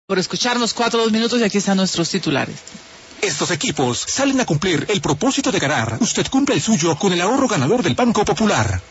Por escucharnos 2 minutos y aquí están nuestros titulares. Estos equipos salen a cumplir el propósito de ganar. Usted cumple el suyo con el ahorro ganador del Banco Popular.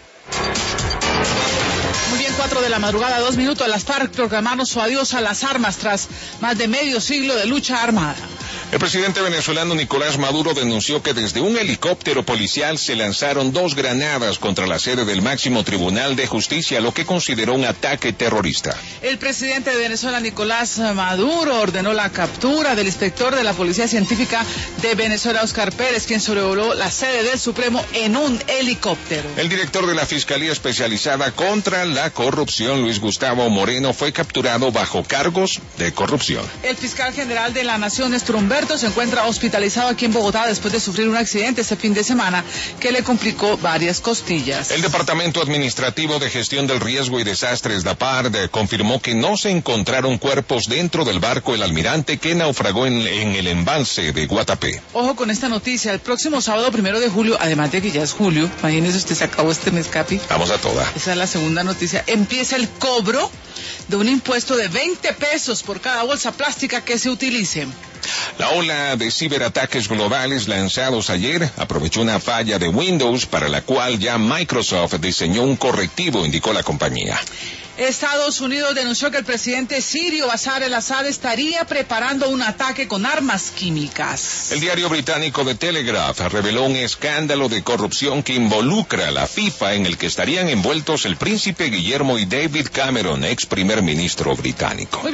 Muy bien, 4 de la madrugada, 2 minutos. Las FARC proclamaron su adiós a las armas tras más de medio siglo de lucha armada. El presidente venezolano Nicolás Maduro denunció que desde un helicóptero policial se lanzaron 2 granadas contra la sede del máximo tribunal de justicia, lo que consideró un ataque terrorista. El presidente de Venezuela, Nicolás Maduro, ordenó la captura del inspector de la Policía Científica de Venezuela, Óscar Pérez, quien sobrevoló la sede del Supremo en un helicóptero. El director de la Fiscalía Especializada contra la Corrupción, Luis Gustavo Moreno, fue capturado bajo cargos de corrupción. El fiscal general de la Nación, Néstor Humberto, se encuentra hospitalizado aquí en Bogotá después de sufrir un accidente este fin de semana que le complicó varias costillas. El Departamento Administrativo de Gestión del Riesgo y Desastres, DAPARD, confirmó que no se encontraron cuerpos dentro del barco El Almirante que naufragó en el embalse de Guatapé. Ojo con esta noticia, el próximo sábado 1 de julio, además de que ya es julio, imagínese usted, se acabó este mes, Capi. Vamos a toda. Esa es la segunda noticia. Empieza el cobro de un impuesto de 20 pesos por cada bolsa plástica que se utilice. La ola de ciberataques globales lanzados ayer aprovechó una falla de Windows para la cual ya Microsoft diseñó un correctivo, indicó la compañía. Estados Unidos denunció que el presidente sirio Bashar al-Assad estaría preparando un ataque con armas químicas. El diario británico The Telegraph reveló un escándalo de corrupción que involucra a la FIFA, en el que estarían envueltos el príncipe Guillermo y David Cameron, ex primer ministro británico.